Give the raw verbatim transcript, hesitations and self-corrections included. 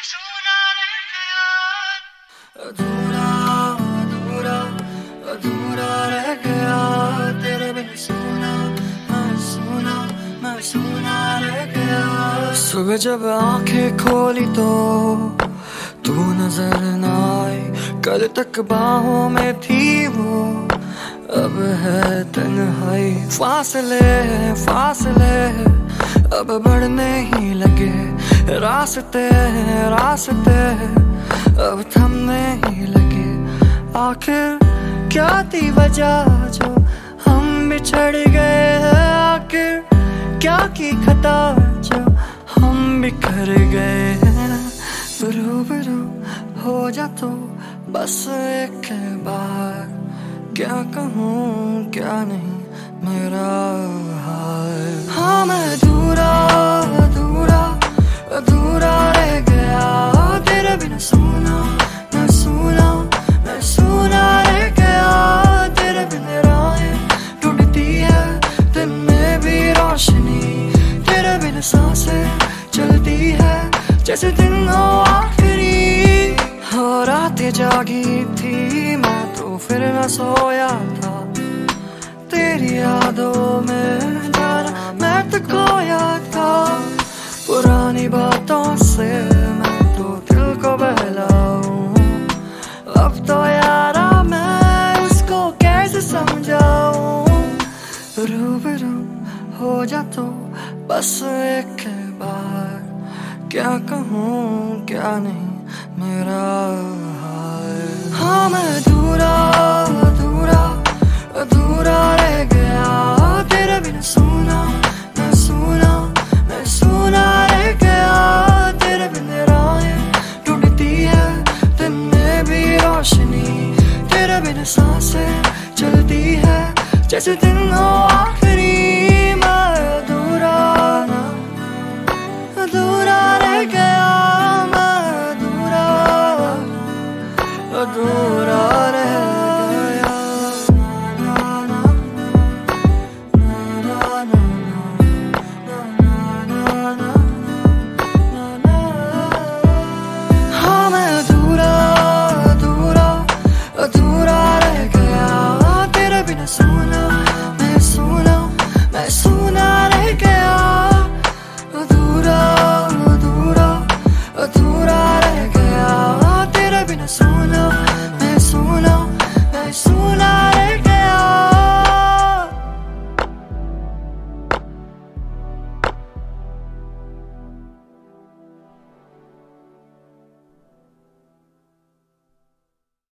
सुना रह गया, अधूरा अधूरा अधूरा रह गया, तेरे बिन सुना मैं सुना मैं सुना रह गया। सुबह जब आंखें खोली तो तू नजर न आई, कल तक बाहों में थी वो, अब है तन्हाई। फासले फासले अब बढ़ने ही लगे, रास्ते रास्ते अब थमने ही लगे। आखिर क्या थी वजह जो हम बिछड़ गए, आखिर क्या की खता जो हम बिखर गए हैं। रूबरू हो जा तो बस एक बार, क्या कहूँ क्या नहीं मेरा हाल। हाँ मैं अधूरा अधूरा अधूरा रह गया, तेरे बिना सुना मैं सुना मैं सुना रह गया। तेरे बिना राहें टूटती है, दिन में भी रोशनी, तेरे बिना सांसें चलती है जैसे दिन हो आखिरी। हो रातें जागी थी मैं तो फिर न सोया था, तेरी यादों में जाना मैं तो खोया था। पुरानी बातों से मैं तो दिल को बहलाऊं, अब तो यारा मैं इसको कैसे समझाऊं। रूबरू हो जा तो बस एक बार, क्या कहूँ क्या नहीं मेरा हाल। हाँ मैं अधूरा अधूरा अधूरा रह गया, तेरे बिना सुना मैं सुना मैं सुना रह गया। तेरे बिना राहें टूटती है, दिन में भी रोशनी, तेरे बिना सांसें चलती है जैसे दिन हो आखिरी। मैं अधूरा ना अधूरा रह गया, मैं अधूरा अधूरा रह गया। हाँ मैं अधूरा अधूरा अधूरा रह गया, तेरे बिना सुना